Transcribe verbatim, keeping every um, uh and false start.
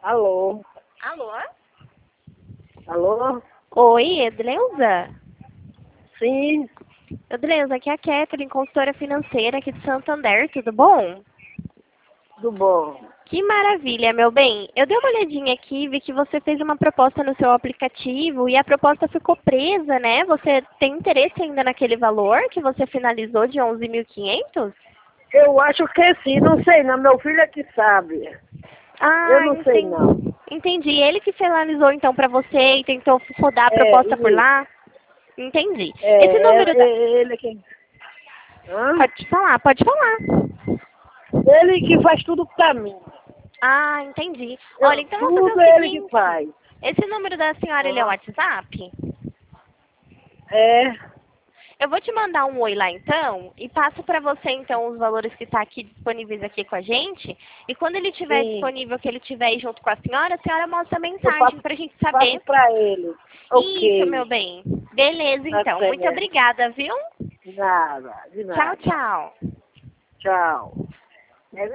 Alô? Alô? Alô? Oi, Edleuza? Sim, Edleuza, aqui é a Catherine, consultora financeira aqui de Santander, tudo bom? tudo bom. Que maravilha, meu bem. Eu dei uma olhadinha aqui, vi que você fez uma proposta no seu aplicativo e a proposta ficou presa, né? Você tem interesse ainda naquele valor que você finalizou de onze mil e quinhentos? Eu acho que sim, não sei não, meu filho é que sabe. Ah, Eu não sei entendi. não. Entendi. Ele que finalizou então para você e tentou rodar a É, proposta por isso. lá? Entendi. Esse É, número é, da... é ele que... Hã? Pode falar, pode falar. Ele que faz tudo pra mim. Ah, entendi. Olha, Eu, então vamos fazer tudo o ele que seguinte. faz. Esse número da senhora, ele é o Hã? WhatsApp? É, Eu vou te mandar um oi lá então e passo para você então os valores que está aqui disponíveis aqui com a gente. E quando ele estiver sim. disponível, que ele estiver aí junto com a senhora, a senhora mostra a Eu mensagem faço, para a gente faço saber. pra ele. Isso, Ok. meu bem. Beleza, Tá então. Muito certo. obrigada, viu? De nada, de Tchau, nada. tchau. Tchau.